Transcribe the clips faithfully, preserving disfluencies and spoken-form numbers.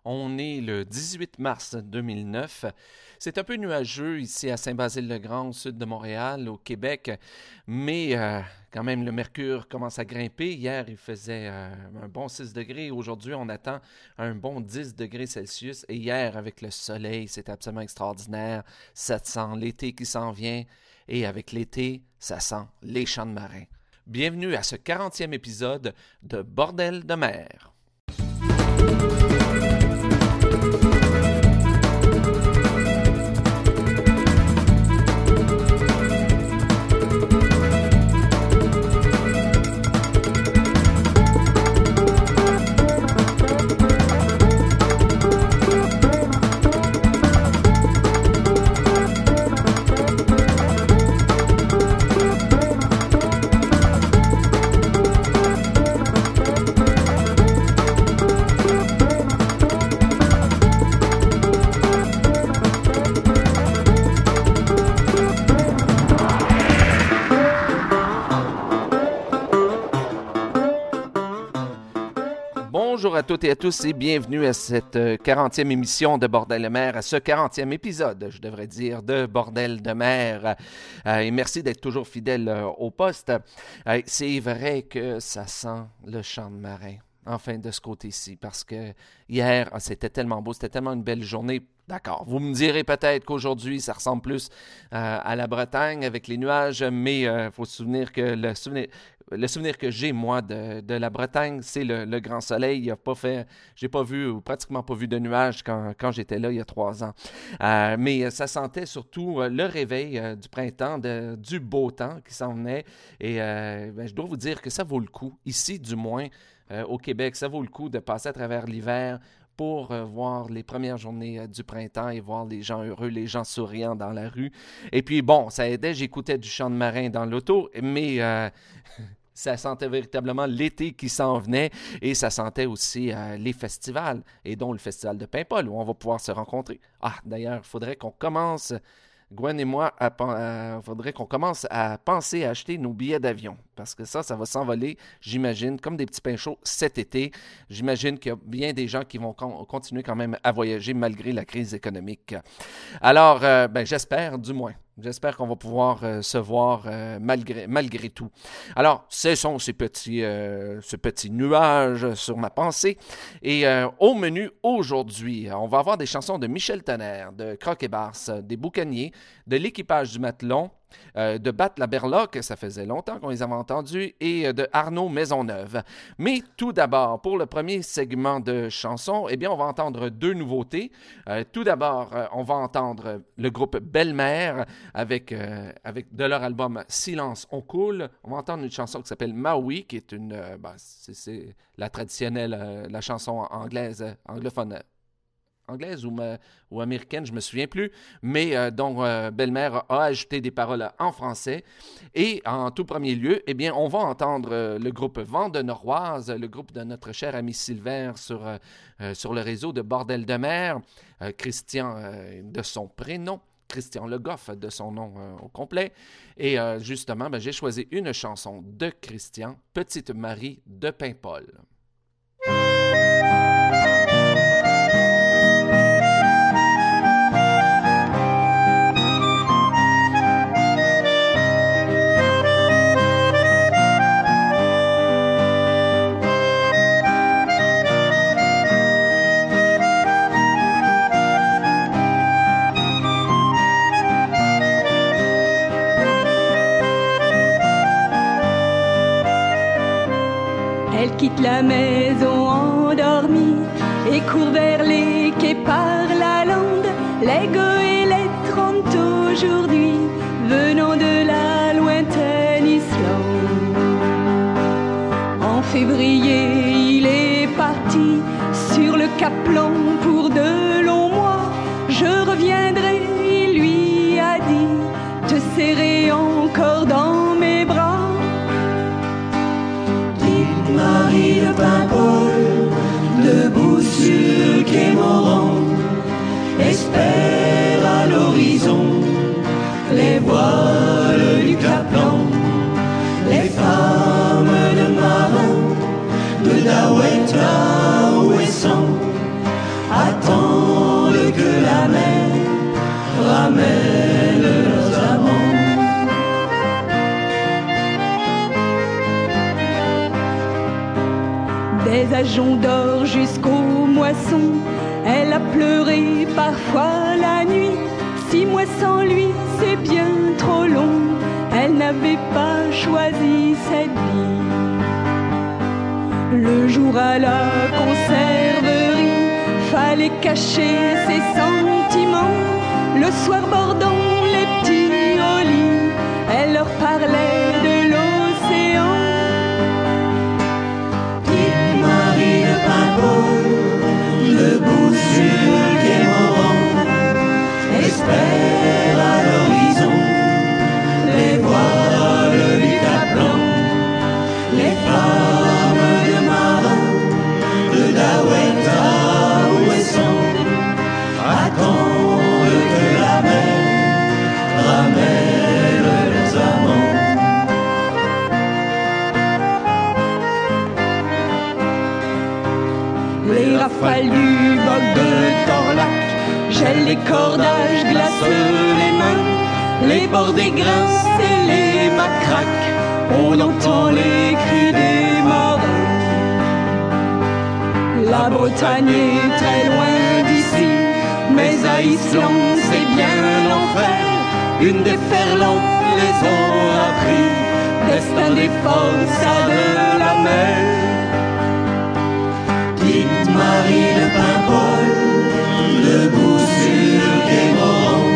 On est le dix-huit mars deux mille neuf. C'est un peu nuageux ici à Saint-Basile-le-Grand, au sud de Montréal, au Québec, mais euh, quand même le mercure commence à grimper. Hier, il faisait euh, un bon six degrés. Aujourd'hui, on attend un bon dix degrés Celsius. Et hier, avec le soleil, c'est absolument extraordinaire. Ça sent l'été qui s'en vient. Et avec l'été, ça sent les champs de marins. Bienvenue à ce quarantième épisode de Bordel de mer. Bonjour à toutes et à tous et bienvenue à cette quarantième émission de Bordel de mer, à ce quarantième épisode, je devrais dire, de Bordel de mer. Euh, et merci d'être toujours fidèle euh, au poste. Euh, c'est vrai que ça sent le champ de marin, enfin de ce côté-ci, parce que hier, ah, c'était tellement beau, c'était tellement une belle journée. D'accord, vous me direz peut-être qu'aujourd'hui, ça ressemble plus euh, à la Bretagne avec les nuages, mais il euh, faut se souvenir que le souvenir... Le souvenir que j'ai, moi, de, de la Bretagne, c'est le, le grand soleil. Il a pas fait, j'ai pas vu, ou pratiquement pas vu de nuages quand, quand j'étais là il y a trois ans. Euh, mais ça sentait surtout euh, le réveil euh, du printemps, de, du beau temps qui s'en venait. Et euh, ben, je dois vous dire que ça vaut le coup, ici du moins, euh, au Québec, ça vaut le coup de passer à travers l'hiver pour euh, voir les premières journées euh, du printemps et voir les gens heureux, les gens souriants dans la rue. Et puis bon, ça aidait, j'écoutais du chant de marin dans l'auto, mais euh, ça sentait véritablement l'été qui s'en venait et ça sentait aussi euh, les festivals, et dont le festival de Paimpol où on va pouvoir se rencontrer. Ah, d'ailleurs, il faudrait qu'on commence... Gwen et moi, il euh, faudrait qu'on commence à penser à acheter nos billets d'avion. Parce que ça, ça va s'envoler, j'imagine, comme des petits pains chauds cet été. J'imagine qu'il y a bien des gens qui vont con- continuer quand même à voyager malgré la crise économique. Alors, euh, ben, j'espère, du moins. J'espère qu'on va pouvoir euh, se voir euh, malgré, malgré tout. Alors, ce sont ces petits, euh, ces petits nuages sur ma pensée. Et euh, au menu aujourd'hui, on va avoir des chansons de Michel Tonnerre, de Croc et Barse, des Boucaniers, de l'Équipage du Matelon, Euh, de Bat la Berloque, ça faisait longtemps qu'on les avait entendus, et euh, de Arnaud Maisonneuve. Mais tout d'abord, pour le premier segment de chansons, eh bien, on va entendre deux nouveautés. Euh, tout d'abord, euh, on va entendre le groupe Belle-Mère avec, euh, avec de leur album Silence on coule. On va entendre une chanson qui s'appelle Maui, qui est une, euh, ben, c'est, c'est la traditionnelle, euh, la chanson anglaise, euh, anglophone. anglaise ou, ma, ou américaine, je ne me souviens plus, mais euh, dont euh, Belle-Mère a ajouté des paroles en français. Et en tout premier lieu, eh bien, on va entendre euh, le groupe Vent de Noroise, le groupe de notre cher ami Sylvain sur, euh, euh, sur le réseau de Bordel de mer, euh, Christian euh, de son prénom, Christian Le Goff de son nom euh, au complet. Et euh, justement, ben, j'ai choisi une chanson de Christian, Petite Marie de Paimpol. Elle quitte la maison endormie et court vers les quais par la lande. Les goélettes rentrent aujourd'hui, venant de la lointaine Islande. En février, il est parti sur le Cap Plan pour de longs mois. Je reviendrai, il lui a dit, te serrer encore dans mes bras. Marie de Paimpol, debout sur le quai Morand, espère à l'horizon les voiles du Cap-Blanc, les femmes de marins, de Daouette à Ouessant, attendent que la mer ramène leurs amants. Des ajoncs d'or jusqu'aux moissons, elle a pleuré parfois la nuit. Six mois sans lui, c'est bien trop long, elle n'avait pas choisi cette vie. Le jour à la conserverie, fallait cacher ses sentiments. Le soir bordant les petits au lit, elle leur parlait de l'océan. Petite Marie de Paimpol, debout sur le quai Morand, espère à l'horizon les voiles du Cap Blanc, les flammes de marins de Daouet à Ouessant attendent que la mer ramène leurs amants. Les rafales du boc de Torlac gèlent les cordages, glacent les mains. Les bordées grincent et les mâts craquent, on entend les cris des marins. La Bretagne est très loin d'ici, mais à Islande c'est bien l'enfer. Une déferlante les a appris, destin des forçats de la mer. Petite Marie de Paimpol, debout sur le quai Morand,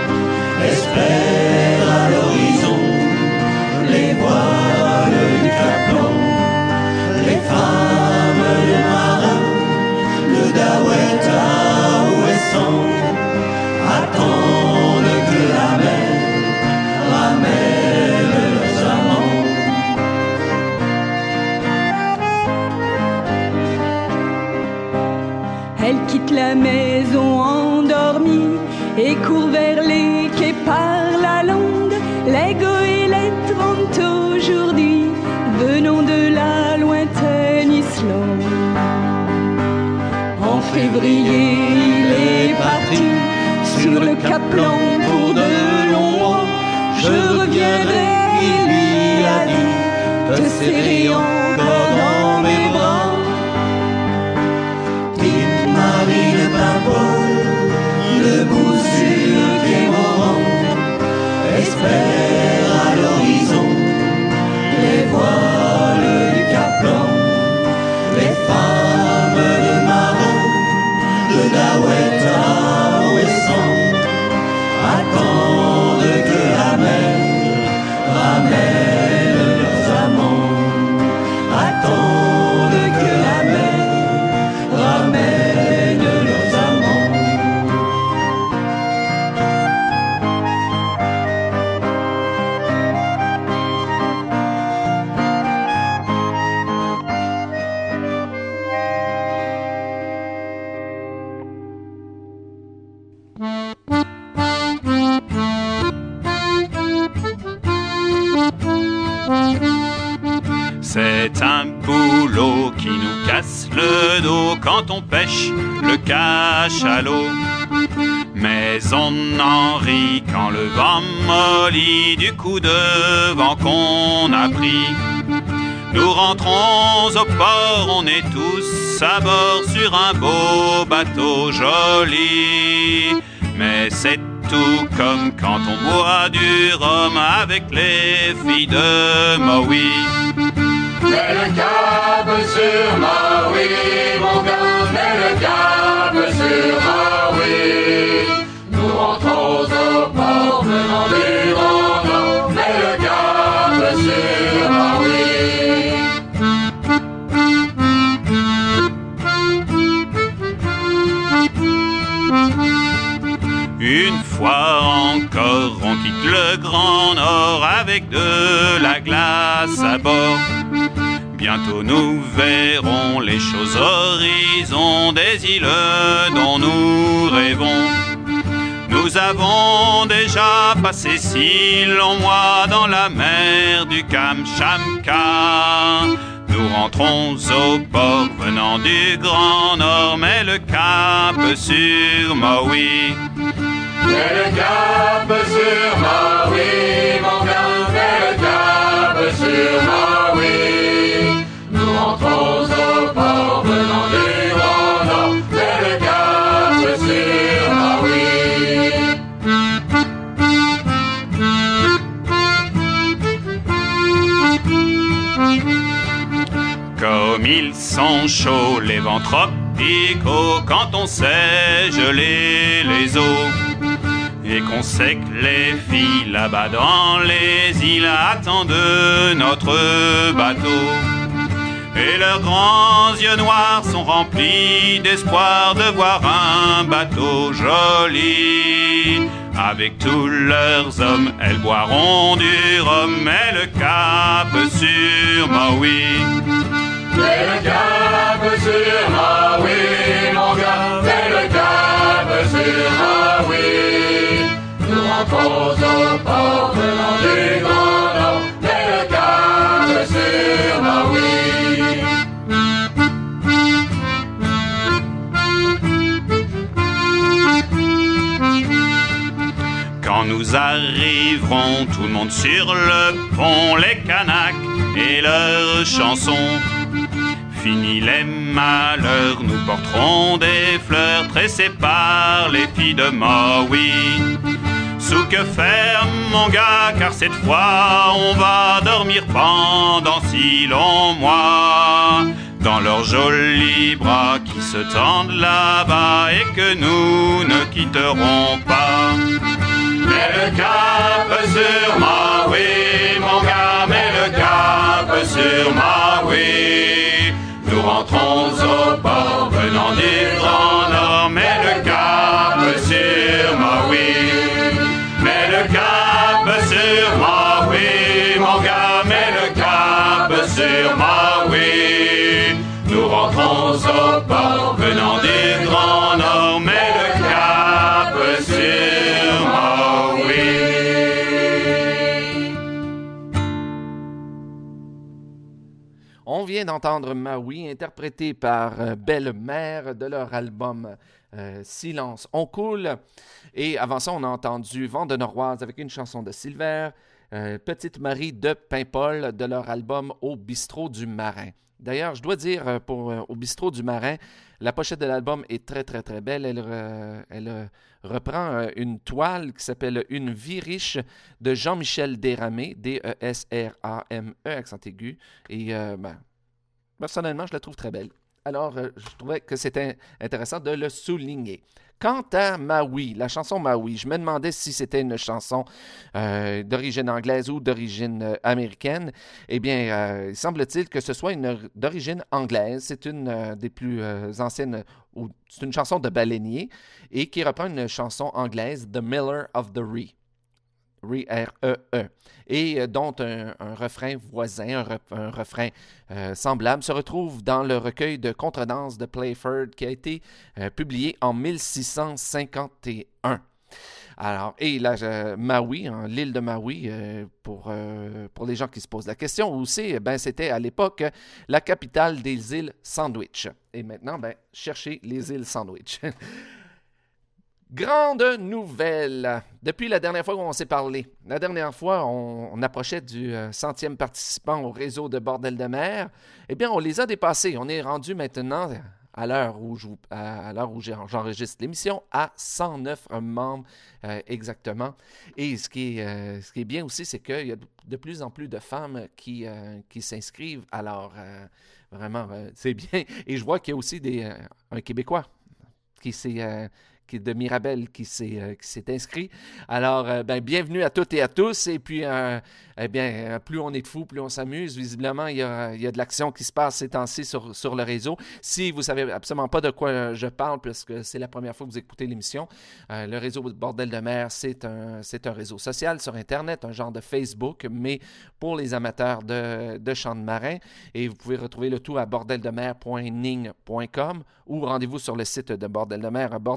espère à l'horizon les voiles du Cap Blanc, les femmes de marins de Daouet à Ouessant attendent que la mer ramène leurs amants. Elle quitte la maison endormie et court vers les quais par la lande. Les goélettes rentrent aujourd'hui, venant de la lointaine Islande. En février, il est parti sur le Cap Blanc pour de longs mois. Je reviendrai, il lui a dit, te serrer encore dans mes bras. Petite Marie de Paimpol, debout sur le quai Morand, espère à l'horizon les voiles du Cap Blanc, les femmes de marins de Daouet à Ouessant attendent que la mer ramène leurs amants, attendent que la mer ramène leurs amants. C'est un boulot qui nous casse le dos quand on pêche le cachalot. Mais on en rit quand le vent mollit du coup de vent qu'on a pris. Nous rentrons au port, on est tous à bord sur un beau bateau joli. Mais c'est tout comme quand on boit du rhum avec les filles de Maui. Mets le cap sur Maui, mon gars, mets le cap sur Maui. Nous rentrons au port venant du Grand Nord, mets le cap sur Maui. Une fois encore, on quitte le Grand Nord avec de la glace à bord. Bientôt nous verrons les choses horizons des îles dont nous rêvons. Nous avons déjà passé six longs mois dans la mer du Kamchatka. Nous Nous rentrons au port venant du Grand Nord, mais le cap sur Maui. Mais le cap sur Maui, mon gars, mais le cap sur Maui. Nous rentrons au port venant du Grand Nord, mais le cap sur Maui. Comme ils sont chauds, les vents tropicaux, quand on sait geler les eaux, et qu'on sait que les filles là-bas dans les îles attendent notre bateau. Et leurs grands yeux noirs sont remplis d'espoir de voir un bateau joli. Avec tous leurs hommes, elles boiront du rhum, mais le cap sur Maui. Mais le cap sur Maui, mon gars, mais le cap sur Maui. Nous rentrons au port venant du Grand Nord, mais le cap sur Maui. Quand nous arriverons, tout le monde sur le pont, les Kanaks et leurs chansons. Fini les malheurs, nous porterons des fleurs tressées par les filles de Maui. Sous que faire, mon gars, car cette fois on va dormir pendant six longs mois dans leurs jolis bras qui se tendent là-bas et que nous ne quitterons pas. Mais le cap sur Maui, mon gars, mais le cap sur Maui. Nous rentrons au port venant du Grand Nord, mais le cap sur Maui. Mais le cap sur Maui, mon gars, mais le cap sur Maui. Nous rentrons au port venant du Grand Nord, mais le cap sur Maui. On vient d'entendre Maui, interprété par euh, Belle Mère de leur album euh, Silence, on coule. Et avant ça, on a entendu Vent de Noroise avec une chanson de Silver, euh, Petite Marie de Paimpol de leur album Au Bistrot du Marin. D'ailleurs, je dois dire, pour euh, Au Bistrot du Marin, la pochette de l'album est très, très, très belle. Elle, euh, elle euh, reprend euh, une toile qui s'appelle Une vie riche de Jean-Michel Desramé, D E S R A M E, accent aigu. Et euh, ben, personnellement, je la trouve très belle. Alors, euh, je trouvais que c'était intéressant de le souligner. Quant à Maui, la chanson Maui, je me demandais si c'était une chanson euh, d'origine anglaise ou d'origine euh, américaine. Eh bien, euh, il semble-t-il que ce soit une d'origine anglaise. C'est une euh, des plus euh, anciennes, ou c'est une chanson de baleinier et qui reprend une chanson anglaise, The Miller of the Ree. R E E, et euh, dont un, un refrain voisin, un, re, un refrain euh, semblable, se retrouve dans le recueil de contredanse de Playford qui a été euh, publié en mille six cent cinquante et un. Alors, et là, euh, Maui, hein, l'île de Maui, euh, pour, euh, pour les gens qui se posent la question, où c'est, ben, c'était à l'époque la capitale des îles Sandwich. Et maintenant, ben, cherchez les îles Sandwich. Grande nouvelle! Depuis la dernière fois où on s'est parlé, la dernière fois, on, on approchait du euh, centième participant au réseau de Bordel de mer. Eh bien, on les a dépassés. On est rendu maintenant, à l'heure où, je, à, à l'heure où j'enregistre l'émission, à cent neuf membres euh, exactement. Et ce qui est, euh, ce qui est bien aussi, c'est qu'il y a de plus en plus de femmes qui, euh, qui s'inscrivent. Alors, euh, vraiment, euh, c'est bien. Et je vois qu'il y a aussi des, euh, un Québécois qui s'est... Euh, de Mirabel qui s'est, euh, qui s'est inscrit. Alors, euh, ben, bienvenue à toutes et à tous. Et puis, euh, eh bien, plus on est de fous, plus on s'amuse. Visiblement, il y a, il y a de l'action qui se passe ces temps-ci sur, sur le réseau. Si vous ne savez absolument pas de quoi je parle, puisque c'est la première fois que vous écoutez l'émission, euh, le réseau Bordel de mer, c'est un, c'est un réseau social sur Internet, un genre de Facebook, mais pour les amateurs de, de chants de marin. Et vous pouvez retrouver le tout à bordel de mer point ning point com ou rendez-vous sur le site de Bordel de mer, bordel de mer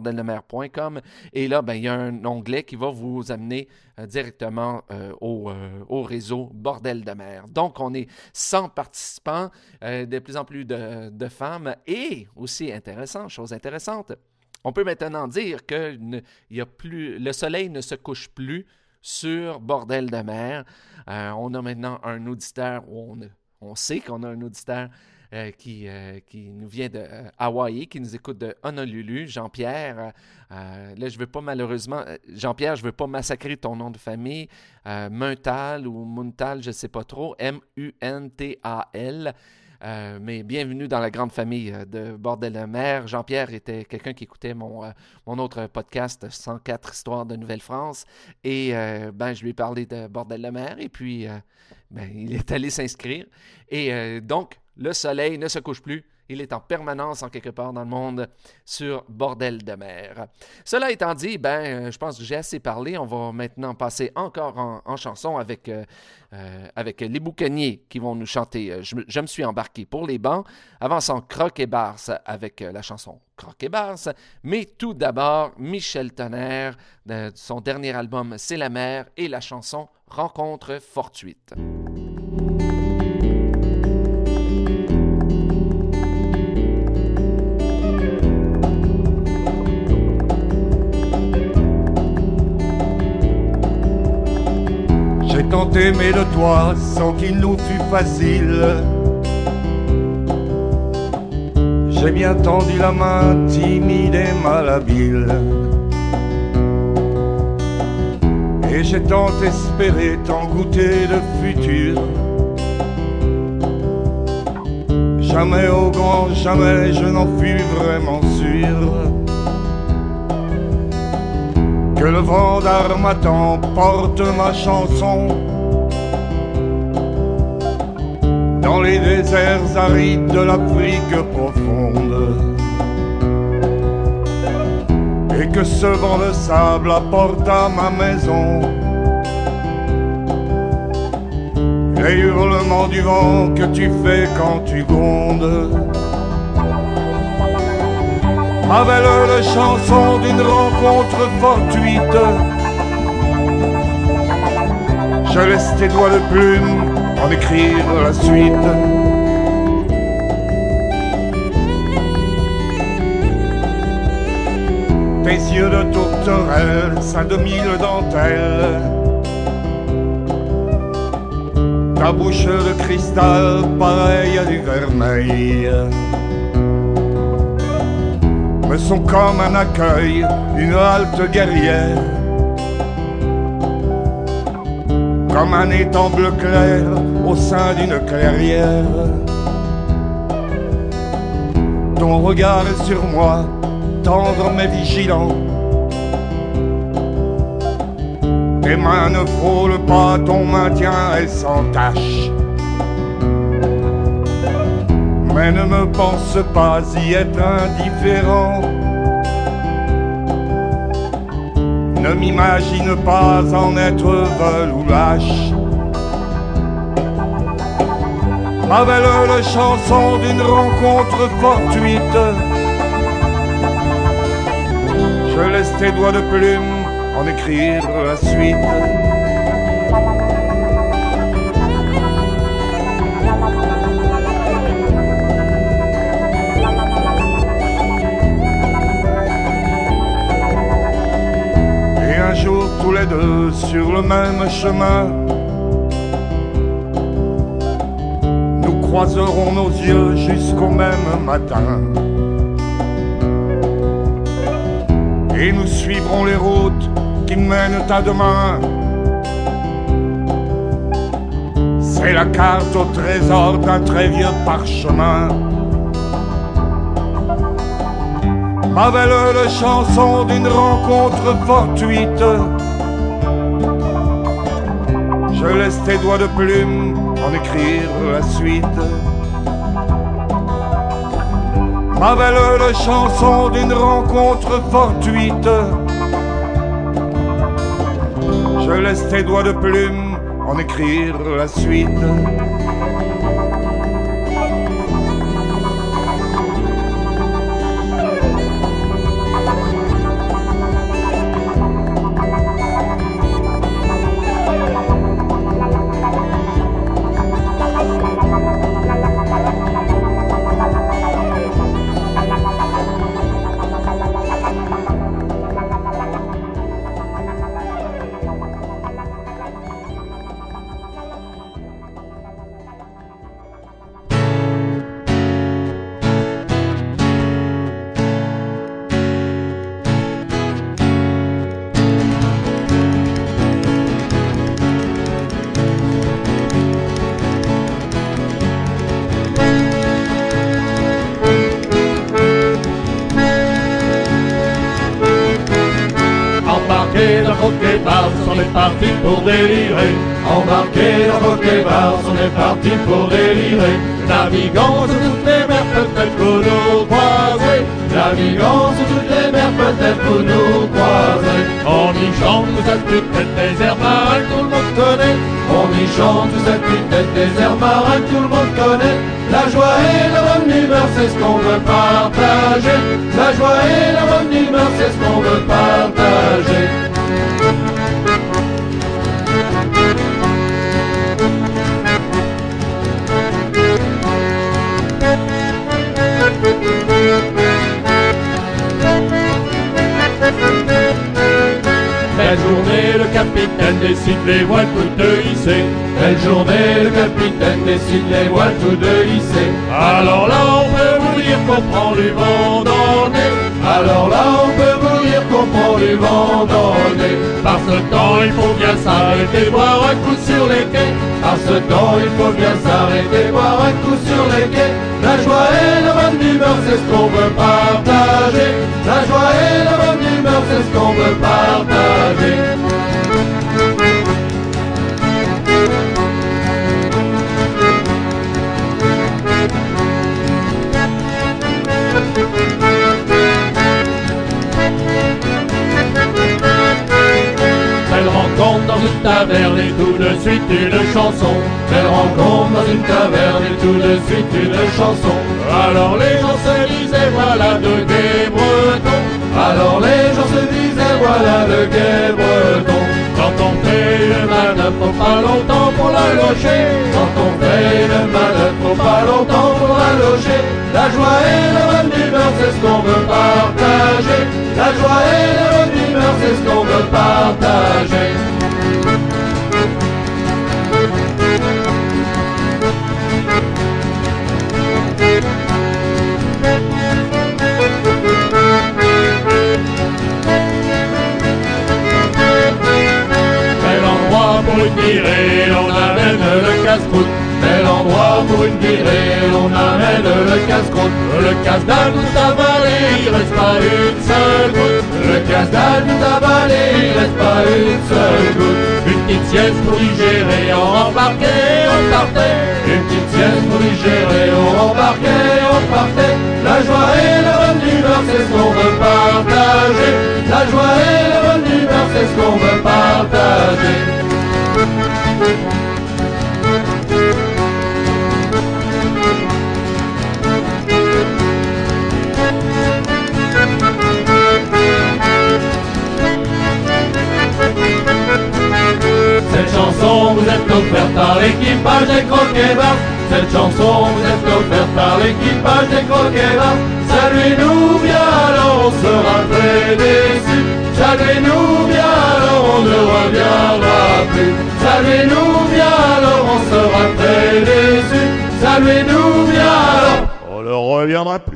mer point com. Et là, ben, il y a un onglet qui va vous amener euh, directement euh, au, euh, au réseau Bordel de mer. Donc, on est cent participants, euh, de plus en plus de, de femmes. Et aussi intéressant, chose intéressante, on peut maintenant dire que ne, il y a plus, le soleil ne se couche plus sur Bordel de mer. Euh, on a maintenant un auditeur, on, on sait qu'on a un auditeur euh, qui, euh, qui nous vient de euh, Hawaï, qui nous écoute de Honolulu, Jean-Pierre. Euh, là, je ne veux pas malheureusement, Jean-Pierre, je ne veux pas massacrer ton nom de famille, euh, Muntal ou Muntal, je ne sais pas trop, M U N T A L. Euh, mais bienvenue dans la grande famille euh, de Bordel de mer. Jean-Pierre était quelqu'un qui écoutait mon, euh, mon autre podcast, cent quatre Histoires de Nouvelle-France. Et euh, ben, je lui ai parlé de Bordel de mer et puis euh, ben, il est allé s'inscrire. Et euh, donc, le soleil ne se couche plus. Il est en permanence en quelque part dans le monde sur Bordel de mer. Cela étant dit, ben, je pense que j'ai assez parlé. On va maintenant passer encore en, en chanson avec, euh, euh, avec les boucaniers qui vont nous chanter je, je me suis embarqué pour les bancs, avançant Croc et Barse avec la chanson Croc et Barse. Mais tout d'abord, Michel Tonnerre, de son dernier album C'est la mer et la chanson Rencontre fortuite. J'ai tant aimé de toi sans qu'il nous fût facile. J'ai bien tendu la main, timide et malhabile. Et j'ai tant espéré, tant goûté de futur. Jamais au grand jamais je n'en fus vraiment sûr. Que le vent d'Harmattan porte ma chanson dans les déserts arides de l'Afrique profonde, et que ce vent de sable apporte à ma maison les hurlements du vent que tu fais quand tu grondes. Ma belle chanson d'une rencontre fortuite, je laisse tes doigts de plume en écrire la suite. Tes yeux de tourterelle, sein de mille dentelles, ta bouche de cristal pareille à du vermeil, me sont comme un accueil, une halte guerrière, comme un étang bleu clair au sein d'une clairière. Ton regard est sur moi, tendre mais vigilant. Tes mains ne frôlent pas, ton maintien est sans tache. Mais ne me pense pas y être indifférent. Ne m'imagine pas en être veule ou lâche. Ma belle chanson d'une rencontre fortuite, je laisse tes doigts de plume en écrire la suite. Un jour tous les deux sur le même chemin, nous croiserons nos yeux jusqu'au même matin, et nous suivrons les routes qui mènent à demain. C'est la carte au trésor d'un très vieux parchemin. Ma belle chanson d'une rencontre fortuite, je laisse tes doigts de plume en écrire la suite. Ma belle chanson d'une rencontre fortuite, je laisse tes doigts de plume en écrire la suite. Roquet-Bars, on est parti pour délirer. Embarqué dans Roquet-Bars, on est parti pour délirer. Naviguons sur toutes les mers, peut-être pour nous croiser. Naviguons sur toutes les mers, peut-être pour nous croiser. On y chante toute cette putain de désert marin que tout le monde connaît. On y chante toute cette putain de désert marin que tout le monde connaît. La joie et la bonne humeur, c'est ce qu'on veut partager. La joie et la bonne humeur, c'est ce qu'on veut partager. Belle journée, le capitaine décide les voiles toutes de hisser. Belle journée, le capitaine décide les voiles toutes de hisser. Alors là, on peut vous dire qu'on prend du vent dans le nez. Alors là, on peut vous dire qu'on prend du vent dans le nez. Par ce temps, il faut bien s'arrêter, boire un coup sur les quais. Par ce temps, il faut bien s'arrêter, boire un coup sur les quais. La joie et la bonne humeur, c'est ce qu'on veut partager. La joie et la bonne humeur, c'est ce qu'on veut partager. Belle rencontre dans une taverne et tout de suite une chanson. Belle rencontre dans une taverne et tout de suite une chanson. Alors les gens se disaient voilà de gai bretons. Alors les gens se disaient voilà de gai bretons. Quand on fait une manœuvre, faut pas longtemps pour la loger. Quand on fait une manœuvre, faut pas longtemps pour la loger. La joie et la bonne humeur, c'est ce qu'on veut partager. La joie et la bonne humeur, c'est ce qu'on veut partager. Bel endroit pour une virée, on amène le casse-croûte. Bel endroit pour une virée, on amène le casse-croûte. Le casse-dalle tout avalé, il reste pas une seule goutte. Le casse-dalle tout avalé, il reste pas une seule goutte. Une petite sieste pour digérer, on rembarquait, on partait. Une petite sieste pour digérer, on rembarquait, on partait. La joie et la bonne humeur, c'est ce qu'on veut partager. La joie et la bonne humeur, c'est ce qu'on veut partager. Cette chanson vous est offerte par l'équipage des Croquet-Bars. Cette chanson vous est offerte par l'équipage des Croquet-Bars. Saluez-nous bien, alors on sera très déçus. Saluez-nous bien, alors on ne reviendra plus. Saluez-nous bien, alors on sera très déçus. Saluez-nous bien, alors on ne reviendra plus.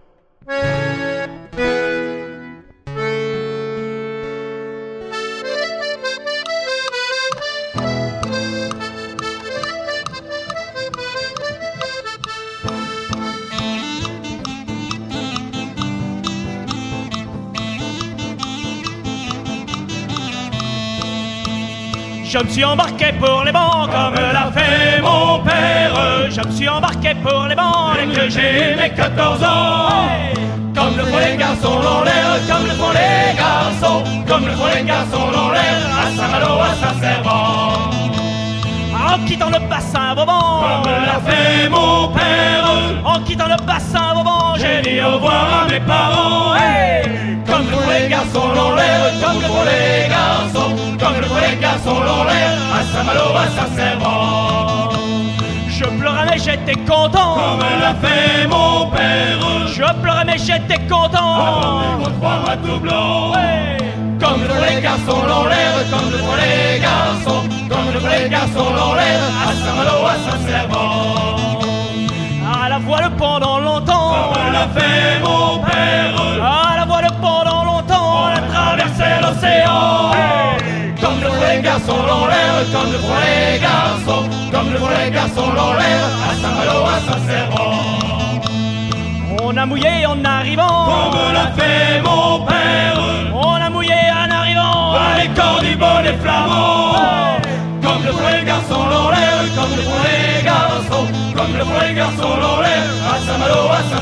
Je me suis embarqué pour les bancs comme l'a fait mon père. Je me suis embarqué pour les bancs dès que j'ai mes quatorze ans. Comme le font les garçons l'ont l'air, comme le font les garçons, comme le font les garçons l'ont l'air, à Saint-Malo, à Saint-Servant. En quittant le bassin Vauban, comme l'a fait mon père. En quittant le bassin Vauban, j'ai dit au revoir à mes parents. Hey, comme le font les garçons l'ont l'air, comme le font les garçons, comme le font les garçons l'ont l'air, à Saint-Malo, à Saint-Servant. Je pleurais mais j'étais content, comme l'a fait mon père. Je pleurais mais j'étais content, mon trois mois tout blanc. Hey, comme le font les garçons l'ont l'air, comme le font les garçons, comme le font les garçons l'ont l'air, à Saint-Malo, à Saint-Servant. À la voile pendant longtemps, comme l'a fait mon père. À la voile pendant longtemps, on a traversé l'océan. Hey, comme le font les garçons l'ont l'air, comme le font les garçons, comme le font les garçons l'ont l'air, à Saint-Malo, à Saint-Servant. On a mouillé en arrivant, comme l'a fait mon père. On a mouillé en arrivant, les cordes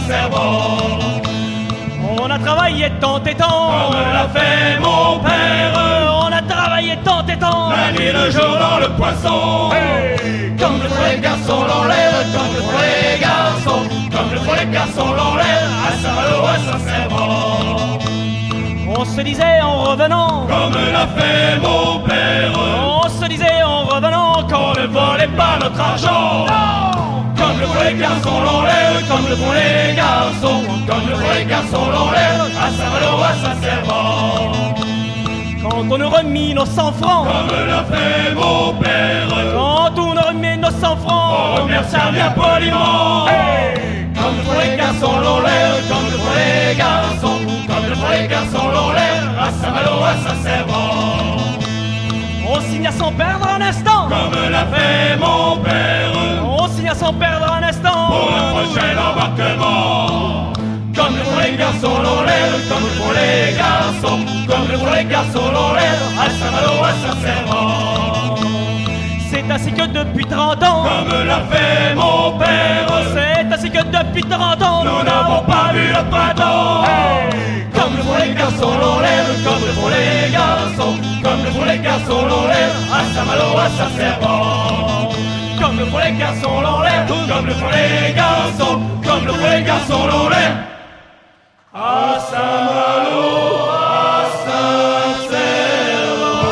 Saint-Servant. On a travaillé tant et tant, comme l'a fait mon père. On a travaillé tant et tant, la nuit le jour dans le poisson. Hey, comme le font les garçons l'ont l'air, comme le font les garçons, comme le font les garçons l'ont l'air, à Saint-Malo, à Saint-Servant. On se disait en revenant, comme l'a fait mon père. On se disait en revenant, qu'on ne volait pas notre argent. Non, comme le font les garçons l'ont l'air, comme le font les garçons, comme le font les garçons l'ont l'air, à Saint-Malo, à Saint-Servant. Quand on nous remit nos cent francs, comme l'a fait mon père. Quand on nous remit nos cent francs, on remercia bien poliment. Hey, comme le font les garçons l'ont l'air, comme le font les garçons, comme le font les garçons l'ont l'air, à Saint-Malo, à Saint-Servant. On signa sans perdre un instant, comme l'a fait mon père. On signa sans perdre un instant, pour le prochain embarquement. Comme le font les garçons l'ont l'air, comme le font les garçons, comme le font les garçons l'ont l'air, à Saint-Malo, à Saint-Servant. C'est ainsi que depuis trente ans, comme l'a fait mon père, c'est ainsi que depuis trente ans, nous n'avons pas vu le printemps. Hey, comme le font les garçons l'ont l'air, comme le font les garçons, comme le font les garçons l'ont l'air, à Saint-Malo, à Saint-Servant. Comme le font les garçons l'ont l'air, comme le font les garçons, comme le font les garçons l'ont l'air, à Saint-Malo, à Saint-Servant.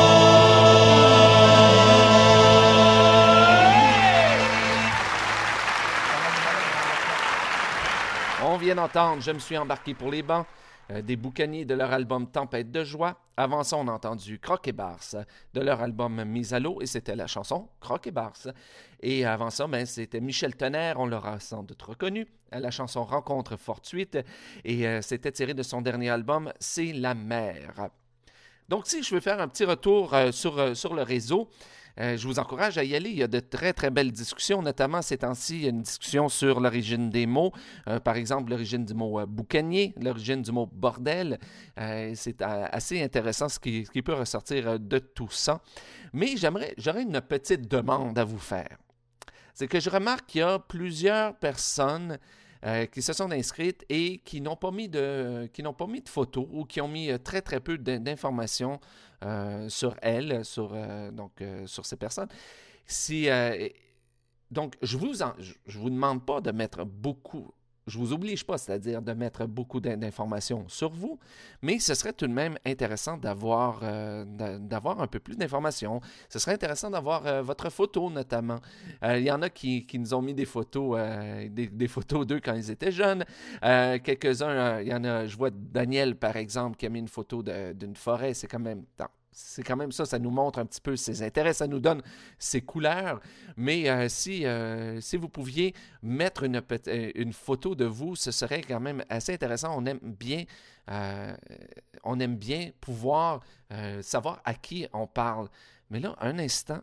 On vient d'entendre « Je me suis embarqué pour les bancs euh, » des Boucaniers de leur album « Tempête de joie ». Avant ça, on a entendu « Croc et Barse » de leur album « Mise à l'eau » et c'était la chanson « Croc et Barse ». Et avant ça, ben, c'était Michel Tonnerre, on l'aura sans doute reconnu, la chanson « Rencontre fortuite » et euh, c'était tiré de son dernier album « C'est la mer ». Donc, si je veux faire un petit retour euh, sur, euh, sur le réseau, Euh, je vous encourage à y aller. Il y a de très, très belles discussions, notamment ces temps-ci, il y a une discussion sur l'origine des mots. Euh, par exemple, l'origine du mot euh, boucanier, l'origine du mot bordel. Euh, c'est euh, assez intéressant ce qui, ce qui peut ressortir euh, de tout ça. Mais j'aimerais, j'aurais une petite demande à vous faire. C'est que je remarque qu'il y a plusieurs personnes Euh, qui se sont inscrites et qui n'ont pas mis de, qui n'ont pas mis de photos ou qui ont mis euh, très, très peu d'informations euh, sur elles, sur, euh, donc, euh, sur ces personnes. Si, euh, donc, je vous en, je, je vous demande pas de mettre beaucoup, je vous oblige pas, c'est-à-dire de mettre beaucoup d'informations sur vous, mais ce serait tout de même intéressant d'avoir, euh, d'avoir un peu plus d'informations. Ce serait intéressant d'avoir euh, votre photo, notamment. Euh, il y en a qui, qui nous ont mis des photos, euh, des, des photos d'eux quand ils étaient jeunes. Euh, quelques-uns, euh, il y en a, je vois Daniel, par exemple, qui a mis une photo de, d'une forêt. C'est quand même... Non. C'est quand même ça, ça nous montre un petit peu ses intérêts, ça nous donne ses couleurs. Mais euh, si, euh, si vous pouviez mettre une, une photo de vous, ce serait quand même assez intéressant. On aime bien, euh, on aime bien pouvoir euh, savoir à qui on parle. Mais là, un instant,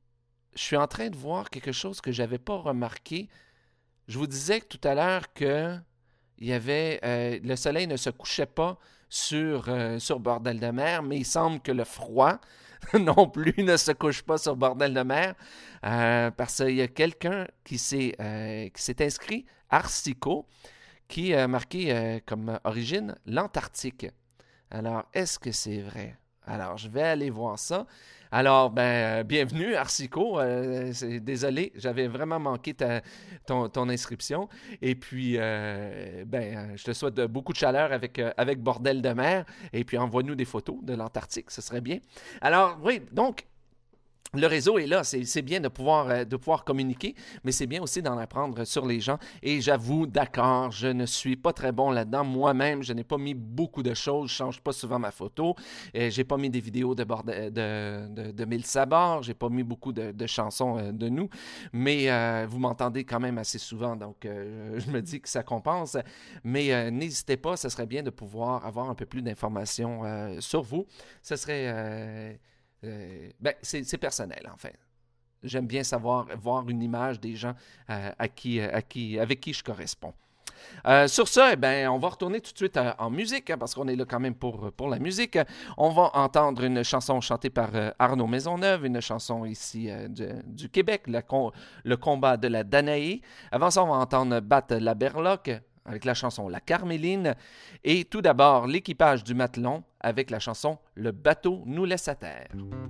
je suis en train de voir quelque chose que je n'avais pas remarqué. Je vous disais tout à l'heure que il y avait, euh, le soleil ne se couchait pas sur, euh, sur Bordel de mer, mais il semble que le froid non plus ne se couche pas sur Bordel de mer, euh, parce qu'il y a quelqu'un qui s'est, euh, qui s'est inscrit, Arsico, qui a marqué euh, comme origine l'Antarctique. Alors, est-ce que c'est vrai? Alors, je vais aller voir ça. Alors, ben, euh, bienvenue, Arsico. Euh, c'est, désolé, j'avais vraiment manqué ta, ton, ton inscription. Et puis, euh, ben, je te souhaite de, beaucoup de chaleur avec, euh, avec Bordel de mer. Et puis, envoie-nous des photos de l'Antarctique, ce serait bien. Alors, oui, donc, le réseau est là, c'est, c'est bien de pouvoir, euh, de pouvoir communiquer, mais c'est bien aussi d'en apprendre sur les gens. Et j'avoue, d'accord, je ne suis pas très bon là-dedans. Moi-même, je n'ai pas mis beaucoup de choses, je ne change pas souvent ma photo. Euh, je n'ai pas mis des vidéos de, borde- de, de, de Mille Sabords, je n'ai pas mis beaucoup de, de chansons euh, de nous, mais euh, vous m'entendez quand même assez souvent, donc euh, je me dis que ça compense. Mais euh, n'hésitez pas, ce serait bien de pouvoir avoir un peu plus d'informations euh, sur vous. Ce serait... Euh, Euh, ben, c'est, c'est personnel, en fait. J'aime bien savoir, voir une image des gens euh, à qui, à qui, avec qui je corresponds. Euh, sur ça, eh ben, on va retourner tout de suite à, en musique, hein, parce qu'on est là quand même pour, pour la musique. On va entendre une chanson chantée par euh, Arnaud Maisonneuve, une chanson ici euh, du, du Québec, le, con, le combat de la Danaé. Avant ça, on va entendre Battre la Berloque, avec la chanson La Carméline. Et tout d'abord, l'équipage du Matelon avec la chanson Le bateau nous laisse à terre.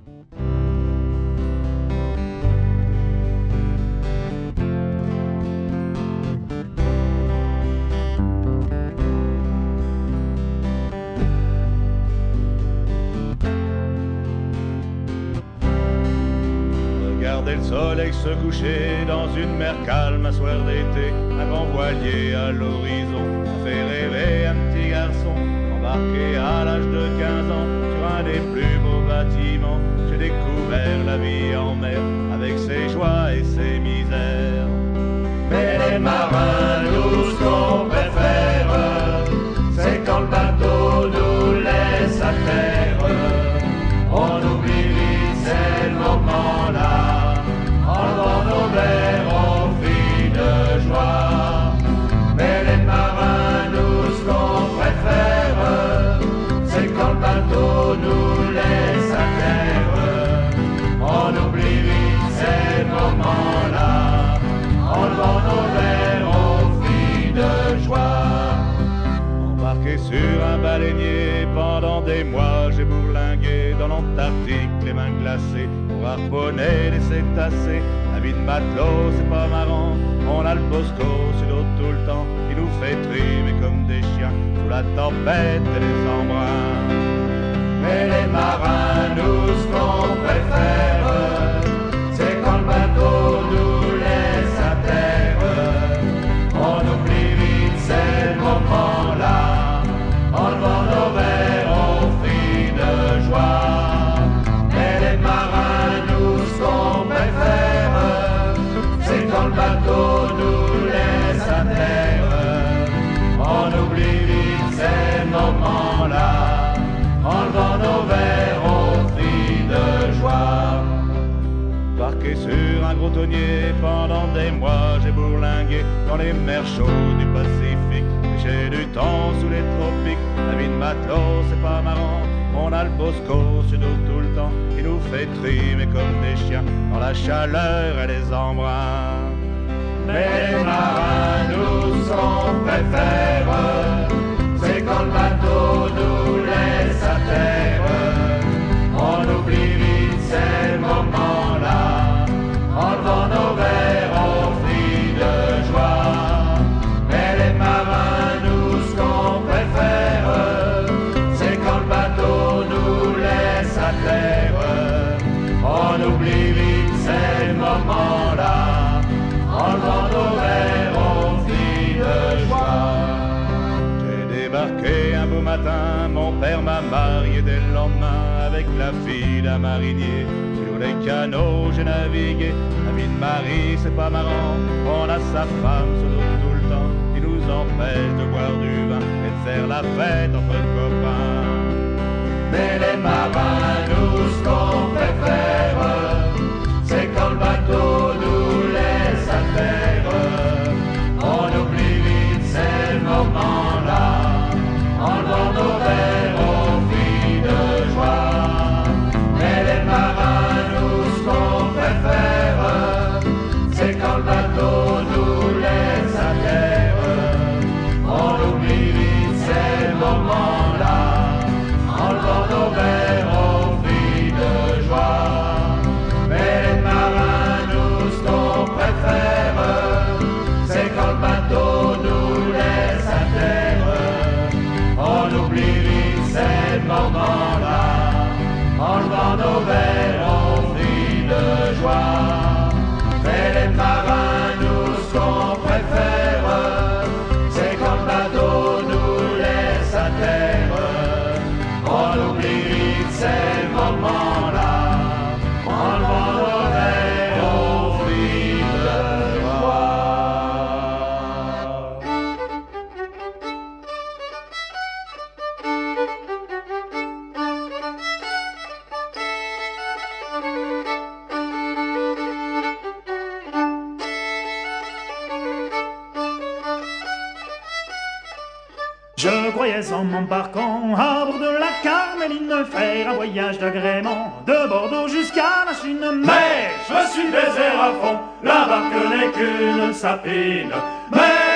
Regardez le soleil se coucher dans une mer calme un soir d'été, un grand voilier à l'horizon, ça fait rêver un petit garçon, embarqué à l'âge de quinze ans, sur un des plus beaux bâtiments. J'ai découvert la vie en mer, avec ses joies et ses misères. Mais les marins, nous ce qu'on préfère, c'est quand le bateau nous laisse à terre. On oublie vite ces moments-là, enlevant nos verres on vit de joie. Mais les marins, nous ce qu'on préfère, c'est quand le bateau nous laisse à terre. On oublie vite ces moments-là, enlevant nos verres on vit de joie. Embarqué sur un baleinier pendant des mois, j'ai bourlingué dans l'Antarctique, les mains glacées, pour harponner les cétacés. La vie de matelot, c'est pas marrant, on a le Bosco sur l'eau tout le temps, qui nous fait trimer comme des chiens, sous la tempête et les embruns. Mais les marins, nous, ce qu'on préfère, c'est quand le bateau nous laisse à terre. On oublie vite ces moments-là, enlevant nos verres on vit de joie. Mais les marins, nous ce qu'on préfère, c'est quand le bateau nous laisse à terre. On oublie vite ces moments-là, enlevant nos verres on vit de joie. Embarqué sur un gros tonnier pendant des mois, j'ai bourlingué dans les mers chaudes du Pacifique. J'ai du temps sous les tropiques, la vie de matelot c'est pas marrant. On a le Bosco sur nous tout le temps, qui nous fait trimer comme des chiens, dans la chaleur et les embruns. Mais les marins, nous ce qu'on préfère, c'est quand le bateau nous laisse à terre. On oublie vite ces moments-là, enlevant nos verres on vit de joie. Mais les marins, nous ce qu'on préfère, c'est quand le bateau nous laisse à terre. On oublie vite ces moments-là, enlevant nos verres on vit de joie. J'ai débarqué un beau matin, mon père m'a marié dès le lendemain avec la fille d'un marinier. Sur les canaux j'ai navigué, la vie de mari c'est pas marrant. On a sa femme sur nous tout le temps, qui nous empêche de boire du vin et de faire la fête entre copains. Mais les marins, nous ce qu'on préfère, c'est quand le bateau nous laisse à terre. On oublie vite ces moments-là, enlevant nos verres on vit de joie. Mais les marins, nous ce qu'on préfère, c'est quand le bateau nous laisse à terre. On oublie vite ces moments-là, enlevant nos verres on vit de joie. Mais les marins, nous ce qu'on préfère, c'est quand le bateau nous laisse à terre. On oublie vite ces moments-là, enlevant nos verres on vit de joie. Mais les marins, nous ce qu'on préfère, c'est quand le bateau nous laisse à terre. On oublie vite ces moments-là, enlevant nos verres on vit de joie. Je croyais en m'embarquant à bord de la Carméline faire un voyage d'agrément de Bordeaux jusqu'à la Chine. Mais je me suis baisé à fond, la barque n'est qu'une sapine. Mais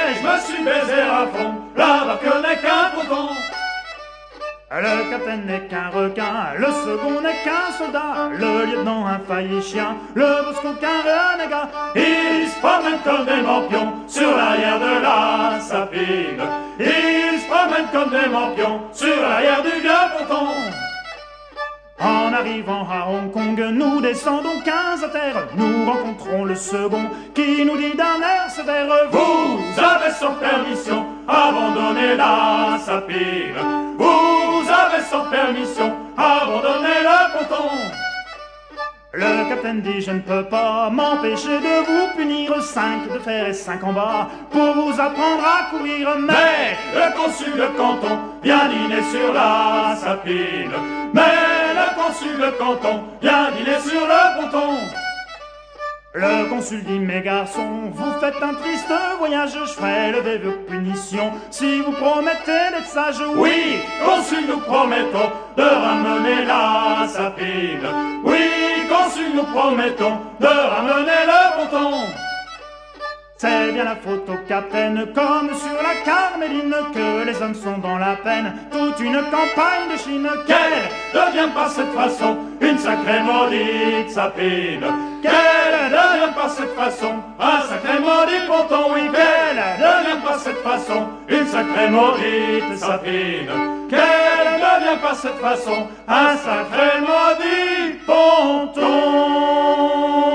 Et je me suis baisé à fond, la barque n'est qu'un poton. Le capitaine n'est qu'un requin, le second n'est qu'un soldat, le lieutenant un failli chien, le bosco qu'un renégat. Ils se promènent comme des morpions sur l'arrière de la sapine. Ils se promènent comme des morpions sur l'arrière du vieux ponton. En arrivant à Hong Kong, nous descendons quinze à terre. Nous rencontrons le second qui nous dit d'un air sévère: vous avez sans permission abandonné la sapine. Vous avez sans permission abandonné le ponton. Le capitaine dit: je ne peux pas m'empêcher de vous punir. Cinq de fer et cinq en bas pour vous apprendre à courir. Mais le consul de canton vient dîner sur la sapine. Mais le consul de canton vient dîner sur le ponton. Le consul dit: mes garçons, vous faites un triste voyage, je ferai lever vos punitions si vous promettez d'être sages. Oui, consul, nous promettons de ramener la sapine. Oui, consul, nous promettons de ramener le ponton. C'est bien la faute au capitaine, comme sur la Carméline, que les hommes sont dans la peine, toute une campagne de Chine. Qu'elle ne devient pas cette façon une sacrée maudite sapine. Qu'elle ne devient pas cette façon un sacré maudit ponton. Oui, qu'elle ne devient pas cette façon une sacrée maudite sapine. Qu'elle ne devient pas cette façon un sacré maudit ponton.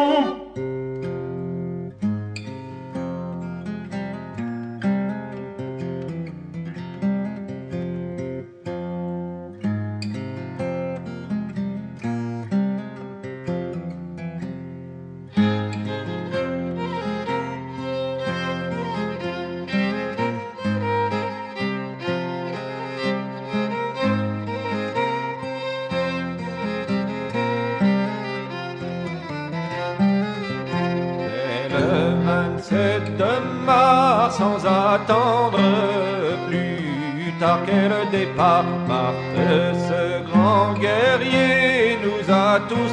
De mars, sans attendre plus tard qu'est le départ, Marthe, ce grand guerrier, nous a tous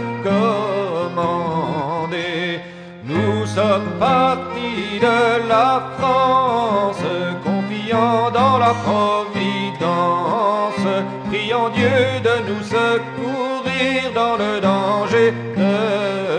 commandé. Nous sommes partis de la France, confiant dans la providence, priant Dieu de nous secourir dans le danger de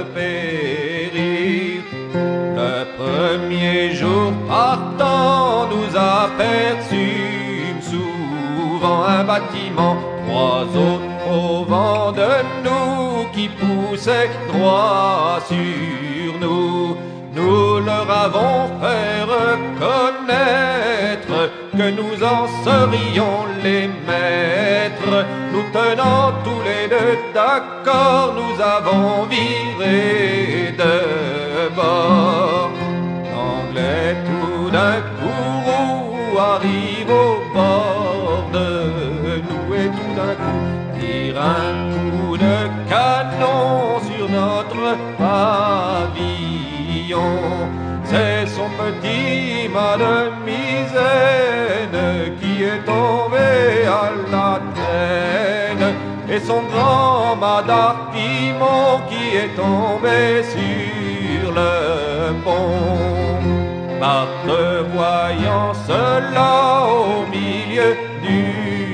périr. Le premier jour partant, nous aperçûmes souvent un bâtiment, trois autres au vent de nous qui poussaient droit sur nous. Nous leur avons fait reconnaître que nous en serions les maîtres. Nous tenant tous les deux d'accord, nous avons viré de bord. L'Anglais tout d'un coup arrive au bord de nous et tout d'un coup tire un coup de canon sur notre pavillon. C'est son petit Mademoiselle qui est tombé à la traîne, et son grand Madarpimon qui est tombé sur le pont. Marthe, voyant cela au milieu du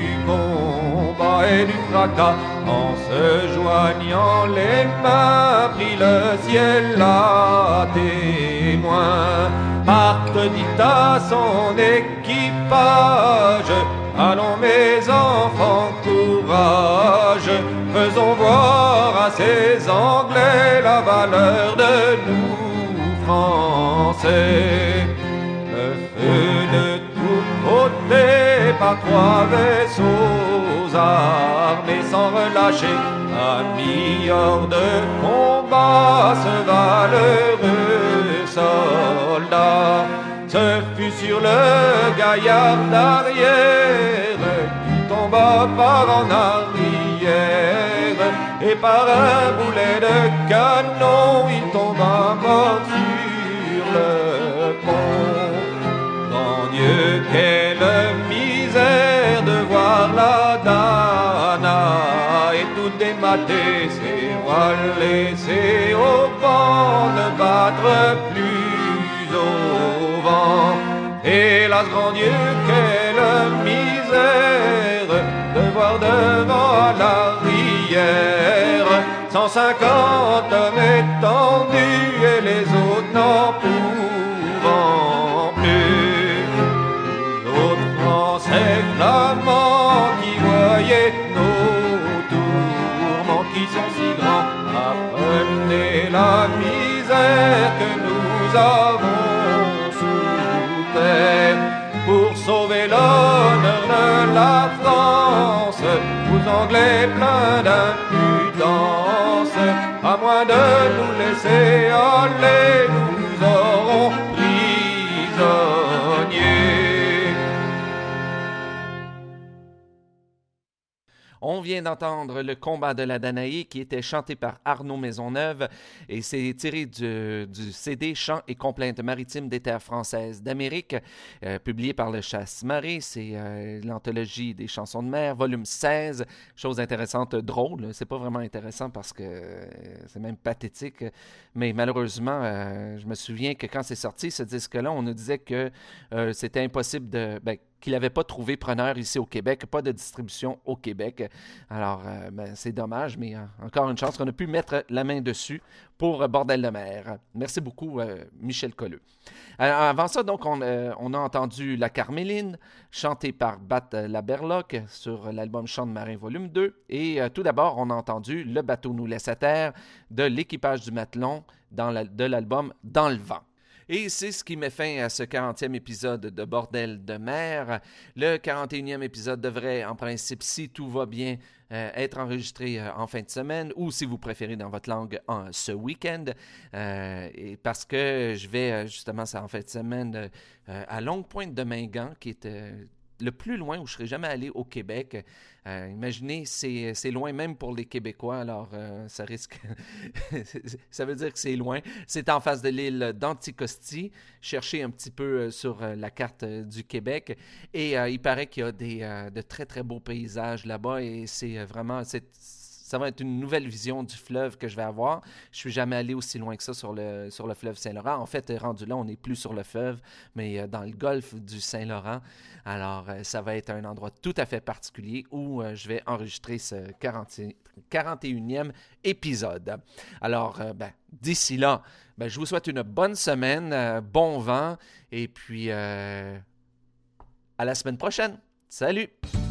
combat et du fracas, en se joignant les mains, prit le ciel à témoin. Marthe dit à son équipage: allons mes enfants, courage, faisons voir à ces Anglais la valeur de nous Français. Le feu de tous côtés par trois vaisseaux armés sans relâcher a mis hors de combat ce valeureux soldat. Ce fut sur le gaillard d'arrière qui tomba par en arrière, et par un boulet de canon il tomba mort sur le pont. Grand Dieu, quelle misère de voir la Dana et tout démater, ses voiles laissées au vent, ne battre plus au vent. Hélas, grand Dieu, quelle misère de voir devant à l'arrière cent cinquante hommes étendus et les autres n'en pouvant plus. Les autres Français flamands qui voyaient nos tourments qui sont si grands, apprenez la misère que nous avons souffert. Pour sauver l'honneur de la France, vous Anglais pleins d'impudence, à moins de nous laisser aller, nous aurons prisonniers. On vient d'entendre Le combat de la Danaïe qui était chanté par Arnaud Maisonneuve et c'est tiré du, du C D Chants et complaintes maritimes des terres françaises d'Amérique, euh, publié par le Chasse-Marée. C'est euh, l'anthologie des chansons de mer, volume seize. Chose intéressante, drôle. C'est pas vraiment intéressant parce que euh, c'est même pathétique. Mais malheureusement, euh, je me souviens que quand c'est sorti, ce disque-là, on nous disait que euh, c'était impossible de... Ben, qu'il n'avait pas trouvé preneur ici au Québec, pas de distribution au Québec. Alors, euh, ben, c'est dommage, mais euh, encore une chance qu'on a pu mettre la main dessus pour euh, Bordel de mer. Merci beaucoup, euh, Michel Colleux. Alors, avant ça, donc, on, euh, on a entendu La Carméline, chantée par Bat Laberloc sur l'album Chants de marin volume deux. Et euh, tout d'abord, on a entendu Le bateau nous laisse à terre de l'équipage du Matelon dans la, de l'album Dans le vent. Et c'est ce qui met fin à ce quarantième épisode de Bordel de mer. Le quarante et unième épisode devrait, en principe, si tout va bien, euh, être enregistré euh, en fin de semaine ou, si vous préférez, dans votre langue, en, ce week-end. Euh, et parce que je vais, euh, justement, ça en fin de semaine, euh, à Longue Pointe de Mingan, qui est... Euh, le plus loin où je ne serais jamais allé au Québec. Euh, imaginez, c'est, c'est loin même pour les Québécois, alors euh, ça risque... ça veut dire que c'est loin. C'est en face de l'île d'Anticosti. Cherchez un petit peu sur la carte du Québec. Et euh, il paraît qu'il y a des, euh, de très, très beaux paysages là-bas et c'est vraiment... C'est, ça va être une nouvelle vision du fleuve que je vais avoir. Je ne suis jamais allé aussi loin que ça sur le, sur le fleuve Saint-Laurent. En fait, rendu là, on n'est plus sur le fleuve, mais dans le golfe du Saint-Laurent. Alors, ça va être un endroit tout à fait particulier où je vais enregistrer ce quarante, quarante et unième épisode. Alors, ben, d'ici là, ben, je vous souhaite une bonne semaine, bon vent, et puis euh, à la semaine prochaine. Salut!